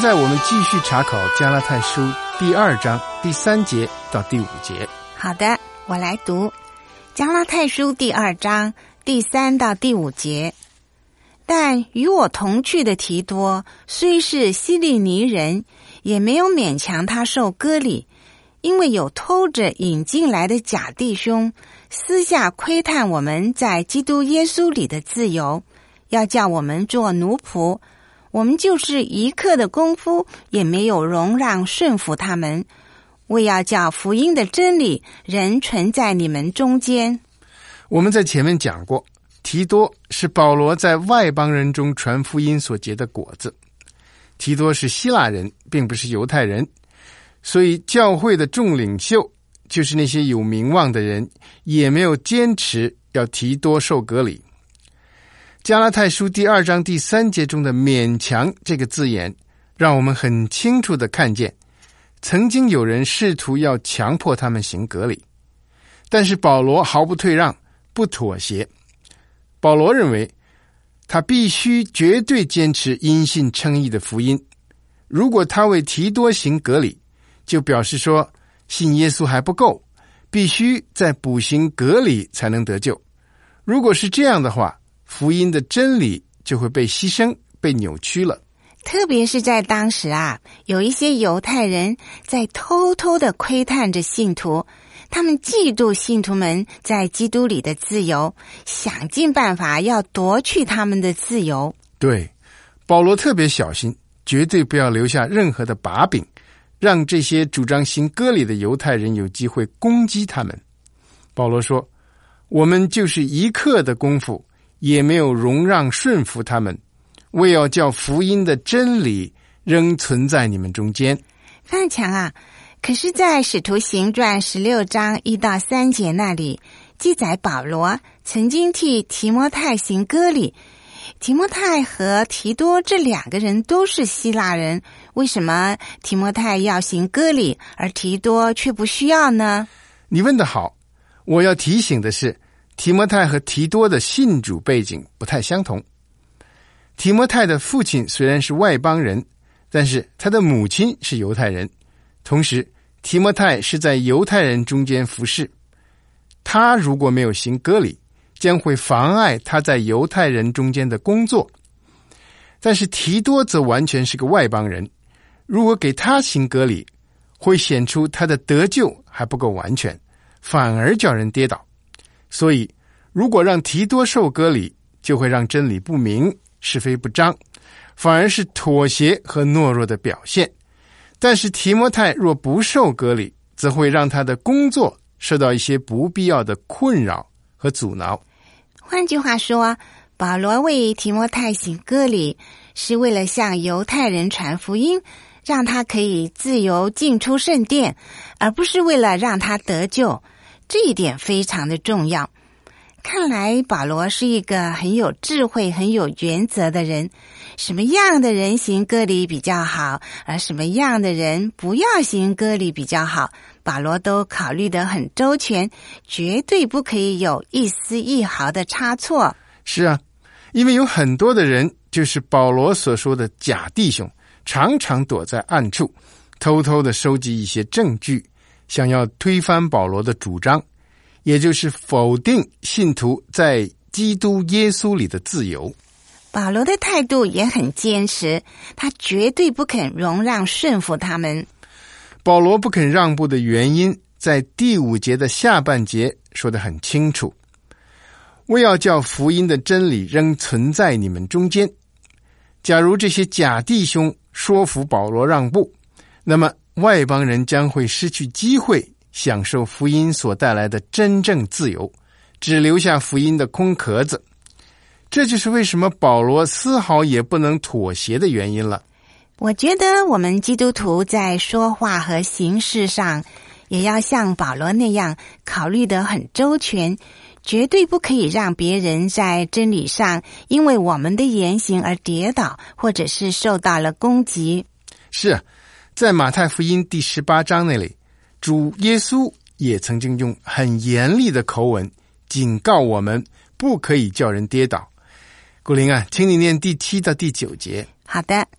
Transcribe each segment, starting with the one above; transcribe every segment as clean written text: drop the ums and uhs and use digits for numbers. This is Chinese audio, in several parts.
在我们继续查考加拉太书第2章第3节到第5节。 好的，我来读加拉太书第2章第3到第5节。但与我同去的提多，虽是希利尼人，也没有勉强他受割礼，因为有偷着引进来的假弟兄，私下窥探我们在基督耶稣里的自由，要叫我们做奴仆。我们就是一刻的功夫也没有容让顺服他们，为要叫福音的真理仍存在你们中间。 我们在前面讲过，提多是保罗在外邦人中传福音所结的果子。提多是希腊人，并不是犹太人，所以教会的众领袖，就是那些有名望的人，也没有坚持要提多受割礼。加拉太书第2章第3节中的勉强这个字眼，让我们很清楚地看见，曾经有人试图要强迫他们行割礼，但是保罗毫不退让，不妥协。保罗认为他必须绝对坚持因信称义的福音。如果他为提多行割礼，就表示说信耶稣还不够，必须再补行割礼才能得救。如果是这样的话，福音的真理就会被牺牲，被扭曲了。 特别是在当时有一些犹太人在偷偷地窥探着信徒，他们嫉妒信徒们在基督里的自由，想尽办法要夺去他们的自由。 对，保罗特别小心，绝对不要留下任何的把柄，让这些主张行割礼的犹太人有机会攻击他们。保罗说，我们就是一刻的功夫也没有容让顺服他们，为要叫福音的真理仍存在你们中间。 范强可是在使徒行传16章1到3节那里记载，保罗曾经替提摩太行割礼。提摩太和提多这2个人都是希腊人，为什么提摩太要行割礼，而提多却不需要呢？ 你问得好，我要提醒的是，提摩太和提多的信主背景不太相同。提摩太的父亲虽然是外邦人，但是他的母亲是犹太人，同时提摩太是在犹太人中间服侍，他如果没有行割礼，将会妨碍他在犹太人中间的工作。但是提多则完全是个外邦人，如果给他行割礼，会显出他的得救还不够完全，反而叫人跌倒。所以如果让提多受割礼，就会让真理不明，是非不彰，反而是妥协和懦弱的表现。但是提摩太若不受割礼，则会让他的工作受到一些不必要的困扰和阻挠。 换句话说，保罗为提摩太行割礼，是为了向犹太人传福音，让他可以自由进出圣殿，而不是为了让他得救。这一点非常的重要。看来保罗是一个很有智慧、很有原则的人。什么样的人行割礼比较好，而什么样的人不要行割礼比较好，保罗都考虑得很周全，绝对不可以有一丝一毫的差错。 是啊，因为有很多的人就是保罗所说的假弟兄，常常躲在暗处，偷偷地收集一些证据，想要推翻保罗的主张，也就是否定信徒在基督耶稣里的自由。 保罗的态度也很坚持，他绝对不肯容让顺服他们。 保罗不肯让步的原因，在第5节的下半节说得很清楚，为要叫福音的真理仍存在你们中间。假如这些假弟兄说服保罗让步，那么外邦人将会失去机会享受福音所带来的真正自由，只留下福音的空壳子。这就是为什么保罗丝毫也不能妥协的原因了。 我觉得我们基督徒在说话和行事上，也要像保罗那样考虑得很周全，绝对不可以让别人在真理上因为我们的言行而跌倒，或者是受到了攻击。 是啊，在马太福音第18章那里，主耶稣也曾经用很严厉的口吻警告我们不可以叫人跌倒。古玲请你念第7到第9节。 好的，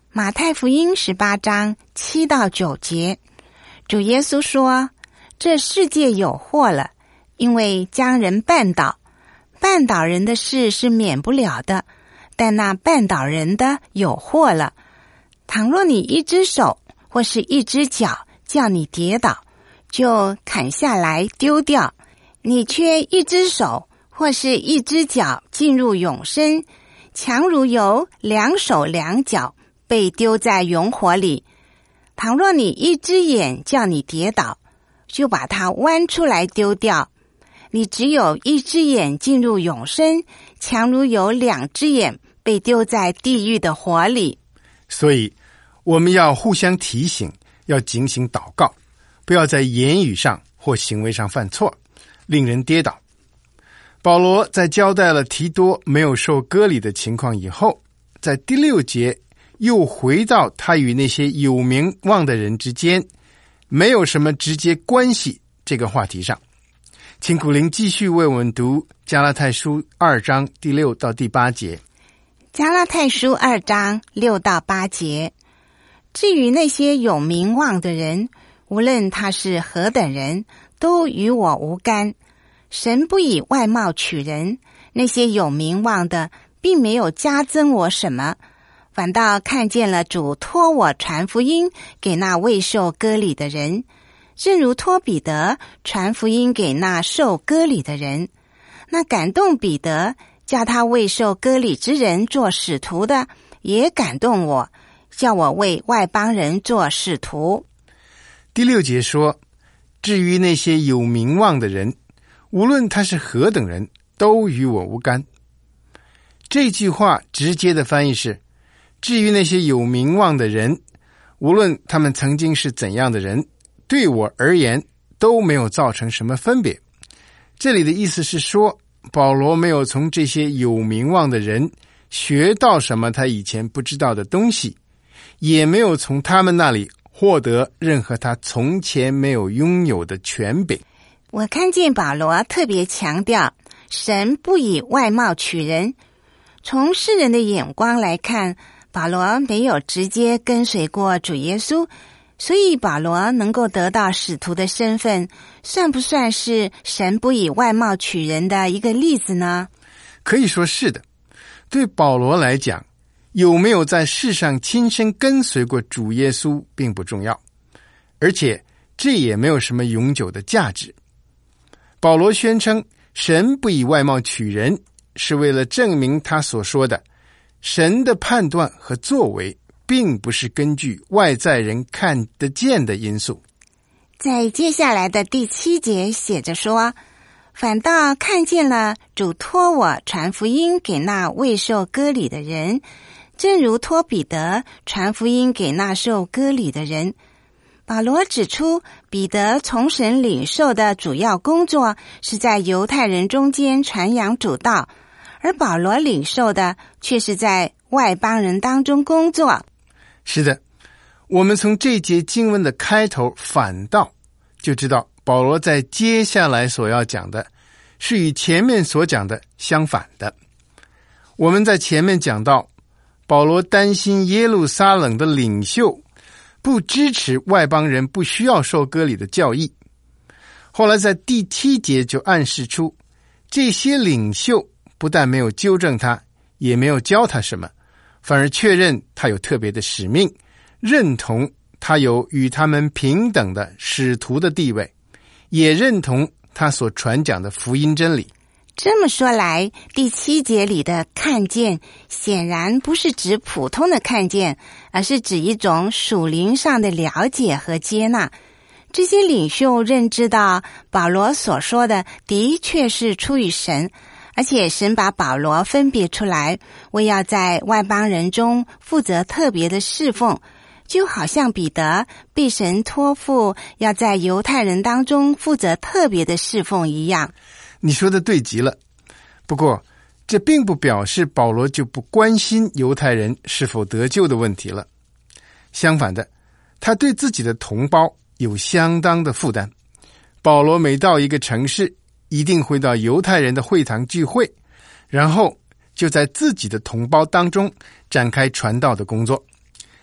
马太福音18章7到9节，主耶稣说，这世界有祸了，因为将人绊倒，绊倒人的事是免不了的，但那绊倒人的有祸了。倘若你一只手或是一只脚叫你跌倒，就砍下来丢掉；你缺一只手或是一只脚进入永生，强如有2手2脚被丢在永火里。倘若你一只眼叫你跌倒，就把它剜出来丢掉。你只有一只眼进入永生，强如有2只眼被丢在地狱的火里。 所以我们要互相提醒，要警醒祷告，不要在言语上或行为上犯错，令人跌倒。保罗在交代了提多没有受割礼的情况以后，在第6节又回到他与那些有名望的人之间没有什么直接关系这个话题上。请古灵继续为我们读加拉太书2章第6到第8节。 加拉太书2章6到8节，至于那些有名望的人，无论他是何等人，都与我无干。神不以外貌取人，那些有名望的并没有加增我什么，反倒看见了主托我传福音给那未受割礼的人，正如托彼得传福音给那受割礼的人。那感动彼得叫他为受割礼之人做使徒的，也感动我，叫我为外邦人做使徒。 第6节说，至于那些有名望的人，无论他是何等人，都与我无干。这句话直接的翻译是，至于那些有名望的人，无论他们曾经是怎样的人，对我而言都没有造成什么分别。这里的意思是说，保罗没有从这些有名望的人学到什么他以前不知道的东西，也没有从他们那里获得任何他从前没有拥有的权柄。 我看见保罗特别强调，神不以外貌取人。从世人的眼光来看，保罗没有直接跟随过主耶稣，所以保罗能够得到使徒的身份，算不算是神不以外貌取人的一个例子呢？ 可以说是的。对保罗来讲，有没有在世上亲身跟随过主耶稣并不重要，而且这也没有什么永久的价值。保罗宣称神不以外貌取人，是为了证明他所说的神的判断和作为并不是根据外在人看得见的因素。 在接下来的第7节写着说，反倒看见了主托我传福音给那未受割礼的人，正如托彼得传福音给那受割礼的人。保罗指出，彼得从神领受的主要工作是在犹太人中间传扬主道，而保罗领受的却是在外邦人当中工作。 是的，我们从这节经文的开头反倒就知道，保罗在接下来所要讲的是与前面所讲的相反的。我们在前面讲到，保罗担心耶路撒冷的领袖不支持外邦人不需要受割礼的教义。后来在第7节就暗示出，这些领袖不但没有纠正他，也没有教他什么，反而确认他有特别的使命，认同他有与他们平等的使徒的地位，也认同他所传讲的福音真理。 这么说来，第7节里的看见显然不是指普通的看见，而是指一种属灵上的了解和接纳。这些领袖认知到保罗所说的的确是出于神，而且神把保罗分别出来，为要在外邦人中负责特别的侍奉，就好像彼得被神托付要在犹太人当中负责特别的侍奉一样。 你说的对极了。不过这并不表示保罗就不关心犹太人是否得救的问题了。相反的，他对自己的同胞有相当的负担。保罗每到一个城市，一定会到犹太人的会堂聚会，然后就在自己的同胞当中展开传道的工作。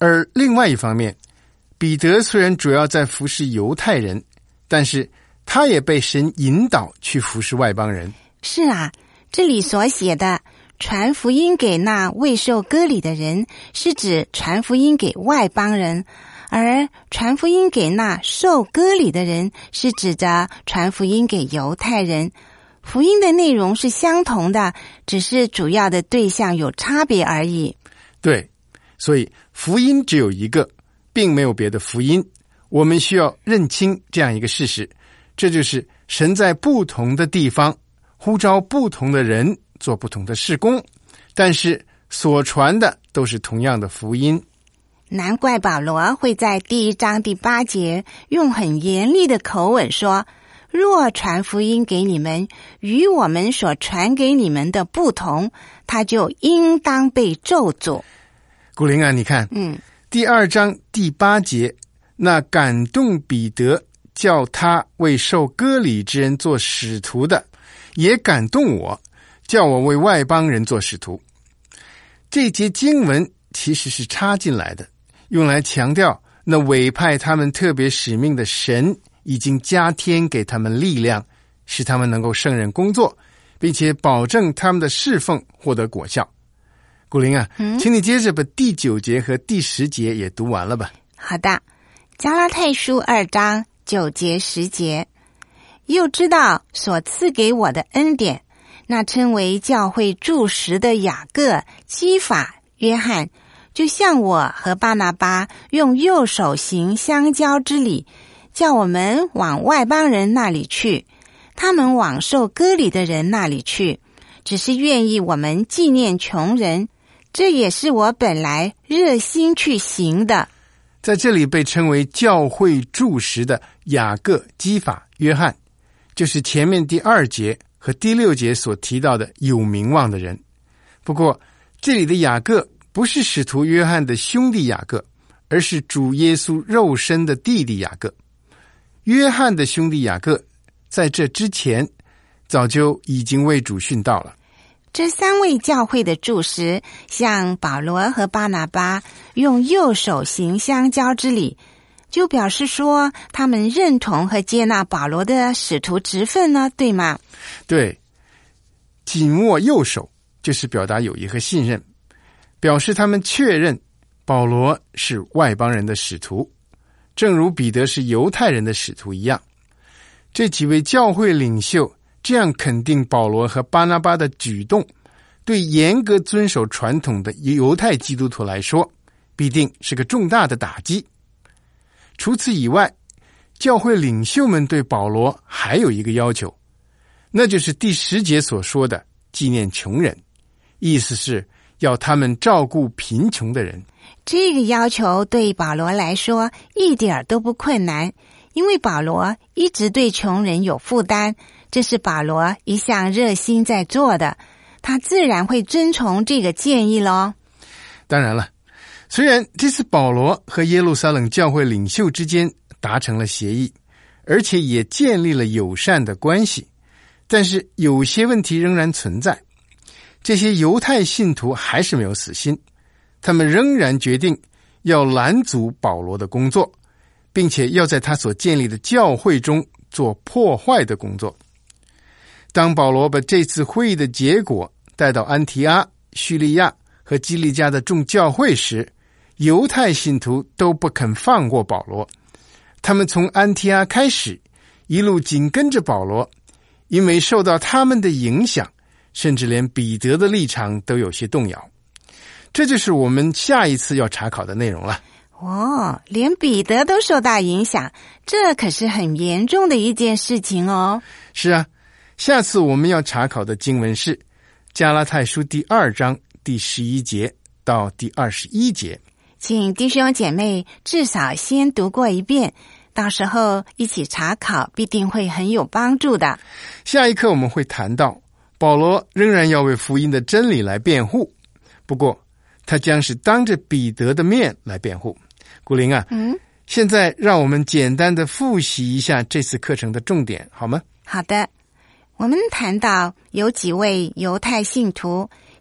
而另外一方面，彼得虽然主要在服侍犹太人，但是他也被神引导去服侍外邦人。 是啊，这里所写的传福音给那未受割礼的人，是指传福音给外邦人，而传福音给那受割礼的人，是指着传福音给犹太人。福音的内容是相同的，只是主要的对象有差别而已。 对，所以福音只有一个，并没有别的福音。我们需要认清这样一个事实，这就是神在不同的地方呼召不同的人做不同的事工，但是所传的都是同样的福音。 难怪保罗会在第1章第8节用很严厉的口吻说，若传福音给你们与我们所传给你们的不同，他就应当被咒诅。 古灵啊，你看第2章第8节，那感动彼得叫他为受割礼之人做使徒的，也感动我，叫我为外邦人做使徒。这节经文其实是插进来的，用来强调那委派他们特别使命的神已经加添给他们力量，使他们能够胜任工作，并且保证他们的侍奉获得果效。古灵啊，请你接着把第9节和第10节也读完了吧。 好的，加拉太书2章9节10节，又知道所赐给我的恩典，那称为教会柱石的雅各、基法、约翰，就像我和巴拿巴用右手行相交之礼，叫我们往外邦人那里去，他们往受割礼的人那里去，只是愿意我们纪念穷人，这也是我本来热心去行的。 在这里被称为教会柱石的雅各、基法、约翰，就是前面第2节和第6节所提到的有名望的人。不过这里的雅各不是使徒约翰的兄弟雅各，而是主耶稣肉身的弟弟雅各。约翰的兄弟雅各在这之前早就已经为主殉道了。 这3位教会的柱石向保罗和巴拿巴用右手行相交之礼，就表示说他们认同和接纳保罗的使徒职分呢，对吗？ 对，紧握右手就是表达友谊和信任，表示他们确认保罗是外邦人的使徒，正如彼得是犹太人的使徒一样。这几位教会领袖这样肯定保罗和巴拿巴的举动，对严格遵守传统的犹太基督徒来说，必定是个重大的打击。除此以外，教会领袖们对保罗还有一个要求，那就是第10节所说的纪念穷人，意思是要他们照顾贫穷的人。 这个要求对保罗来说一点都不困难，因为保罗一直对穷人有负担，这是保罗一向热心在做的，他自然会遵从这个建议咯。 当然了，虽然这次保罗和耶路撒冷教会领袖之间达成了协议，而且也建立了友善的关系，但是有些问题仍然存在。这些犹太信徒还是没有死心，他们仍然决定要拦阻保罗的工作，并且要在他所建立的教会中做破坏的工作。当保罗把这次会议的结果带到安提阿、叙利亚和基利家的众教会时，犹太信徒都不肯放过保罗，他们从安提阿开始一路紧跟着保罗，因为受到他们的影响，甚至连彼得的立场都有些动摇。这就是我们下一次要查考的内容了。 哦，连彼得都受到影响，这可是很严重的一件事情哦。 是啊，下次我们要查考的经文是加拉太书第2章第11节到第21节。 请弟兄姐妹至少先读过一遍，到时候一起查考必定会很有帮助的。 下一课我们会谈到保罗仍然要为福音的真理来辩护，不过他将是当着彼得的面来辩护。古灵啊，现在让我们简单的复习一下这次课程的重点，好吗？ 好的，我们谈到有几位犹太信徒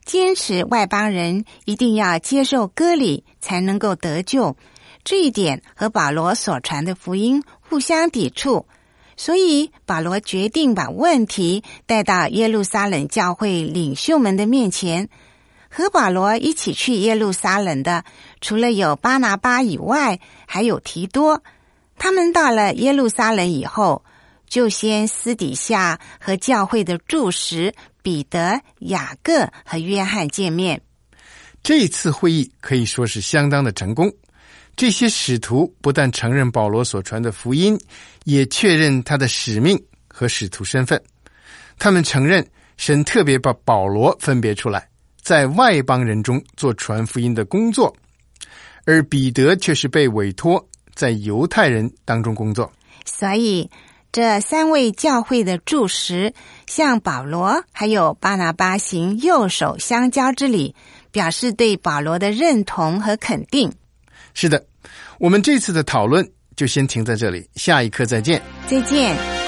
坚持外邦人一定要接受割礼才能够得救，这一点和保罗所传的福音互相抵触，所以保罗决定把问题带到耶路撒冷教会领袖们的面前。和保罗一起去耶路撒冷的，除了有巴拿巴以外，还有提多。他们到了耶路撒冷以后，就先私底下和教会的柱石彼得、雅各和约翰见面。 这次会议可以说是相当的成功。这些使徒不但承认保罗所传的福音，也确认他的使命和使徒身份。他们承认神特别把保罗分别出来，在外邦人中做传福音的工作，而彼得却是被委托在犹太人当中工作。 所以这三位教会的柱石向保罗还有巴拿巴行右手相交之礼，表示对保罗的认同和肯定。 是的，我们这次的讨论就先停在这里，下一课再见。 再见。